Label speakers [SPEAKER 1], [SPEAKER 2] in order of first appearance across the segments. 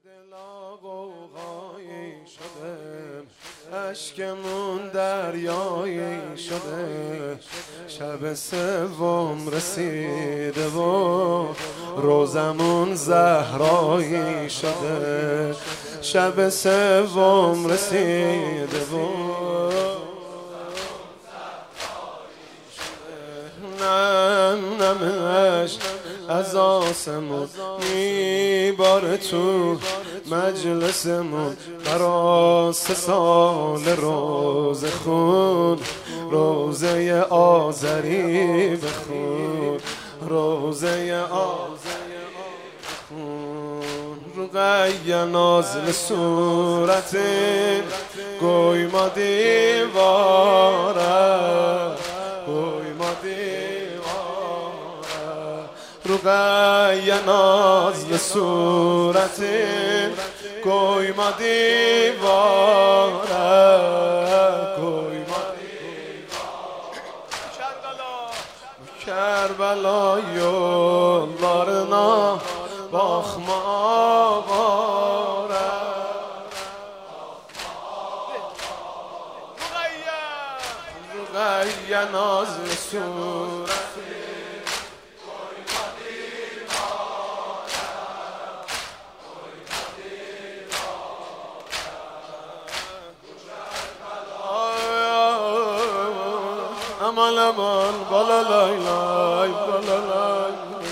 [SPEAKER 1] دلا غوغایی شده، اشکمون دریایی شده. شب سوم رسیده و روزمون زهرایی شده. شب سوم رسیده و نمش از آسمون میباره تو مجلسمون. برا 3 سال روزه خون، روزه آذری بخون، روزه آذری بخون. رقیه نازل صورت گوی ما دیواره، گوی ما دیواره. رقیه نازل صورت گوی ما دیواره، گوی ما کربلا yollarına bakma avare. Rüqayyə nazlı surəti koyma divara, koyma divara. Aman aman balalay lay balalay.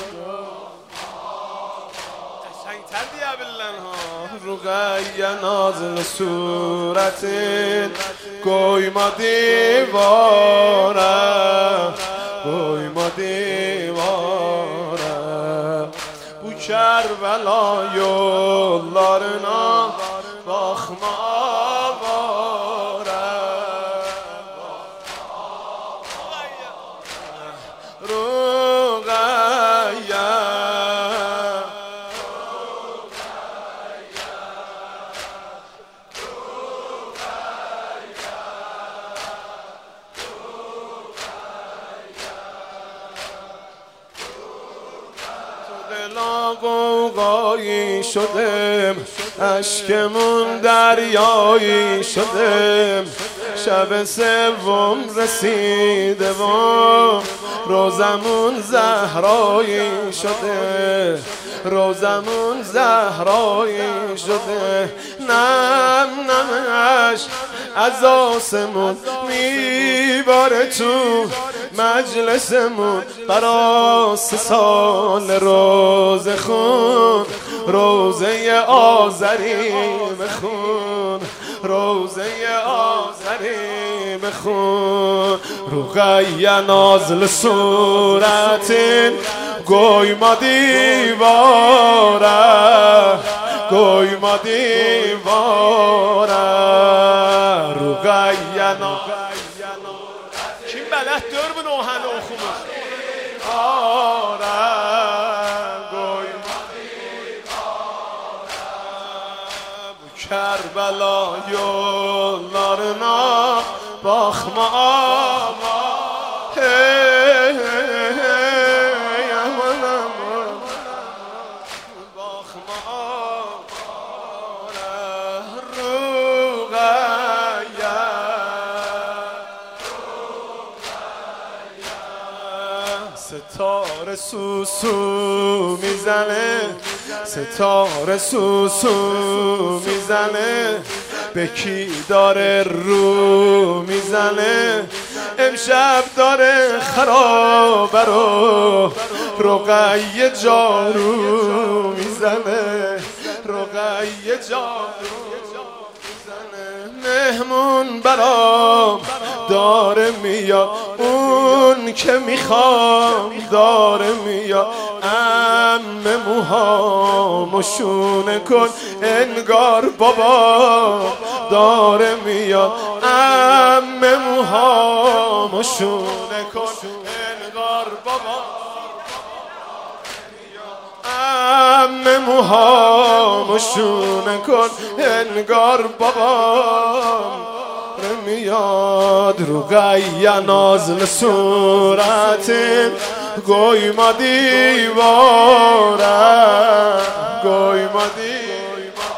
[SPEAKER 1] رقیه نازل صورتین گوی ما دیواره، گوی ما دیواره. Bu Kerbela yollarına bakma avare. Rüqayyə دلا غوغایی شدم، اشکمون دریایی شدم. شب سوم رسیده و روزمون زهرایی شده، روزمون زهرایی شده. نم نمش از آسمون میباره تو مجلسمون. برا 3 سال روزه خون، روزه آذری بخون، روزه آذری بخون. رقیه نازل صورتین گوی ما دیواره، گوی ما دیواره. رقیه kim bələddir bu nohəni oxumur? Ara qoyma divara, bu Kerbela yollarına baxma avare. Hey hey hey aman aman baxma avare. Rüqayyə ستاره سوسو میزنه، ستاره سوسو میزنه. به کی داره رو میزنه؟ امشب داره خرابه رو رقیه جارو میزنه، رقیه جارو میزنه. مهمون برام داره میاد، اون که میخوام داره میاد. عمه موهامو شونه کن انگار بابا داره میاد. عمه موهامو شونه کن انگار بابا. عمه موهامو شونه کن انگار بابا میاد. رقیه نازل صورتین گوی ما دیواره، گوی ما دیواره.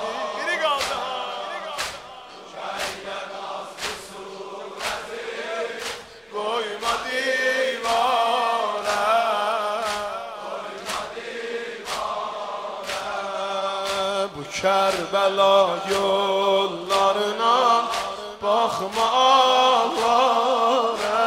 [SPEAKER 1] bu Kerbela yollarına bakma ağlara.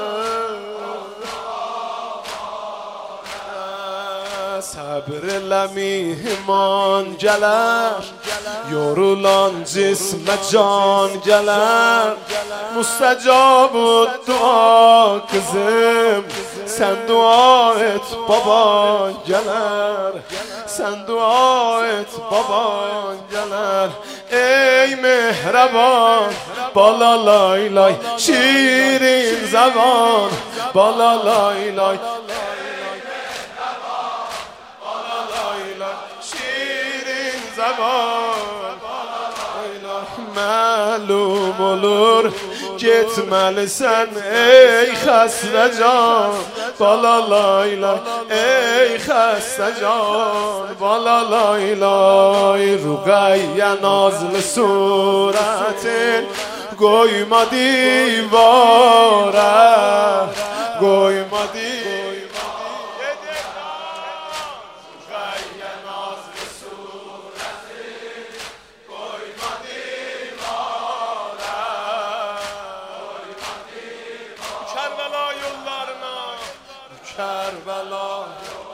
[SPEAKER 1] Sabırla mihman gələr, yorulan cismə can gələr. Müstəcab dua kızım, sen dua et baban gələr. Sen dua et baban gələr. Ey mehraban bala lay lay, şirin zaman bala lay lay. Şirin zaman məlum olur, getməlisən ey xəstə can. Bala lay lay, ey xəstə can. Bala lay lay, Ruqayyə nazlı surətin qoyma divara, qoyma divara. Kerbela yollarına, Kerbela